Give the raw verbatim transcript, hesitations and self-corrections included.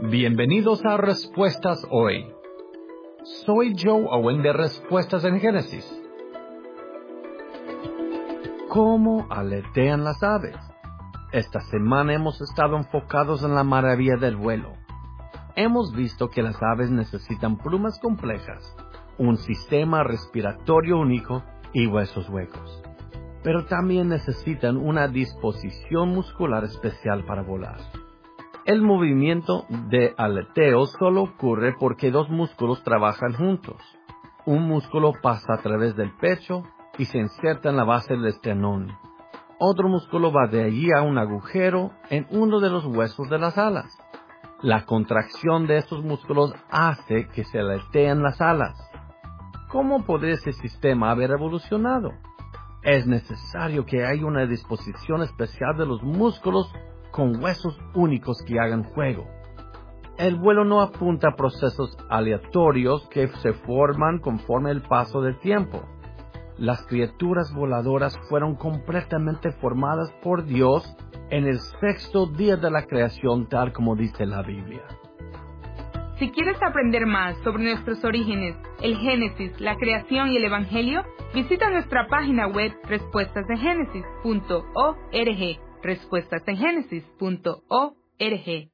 Bienvenidos a Respuestas Hoy. Soy Joe Owen de Respuestas en Génesis. ¿Cómo aletean las aves? Esta semana hemos estado enfocados en la maravilla del vuelo. Hemos visto que las aves necesitan plumas complejas, un sistema respiratorio único y huesos huecos. Pero también necesitan una disposición muscular especial para volar. El movimiento de aleteo solo ocurre porque dos músculos trabajan juntos. Un músculo pasa a través del pecho y se inserta en la base del esternón. Otro músculo va de allí a un agujero en uno de los huesos de las alas. La contracción de estos músculos hace que se aleteen las alas. ¿Cómo podría ese sistema haber evolucionado? Es necesario que haya una disposición especial de los músculos con huesos únicos que hagan juego. El vuelo no apunta a procesos aleatorios que se forman conforme el paso del tiempo. Las criaturas voladoras fueron completamente formadas por Dios en el sexto día de la creación, tal como dice la Biblia. Si quieres aprender más sobre nuestros orígenes, el Génesis, la creación y el Evangelio, visita nuestra página web respuestas en génesis punto org. respuestas en génesis punto org.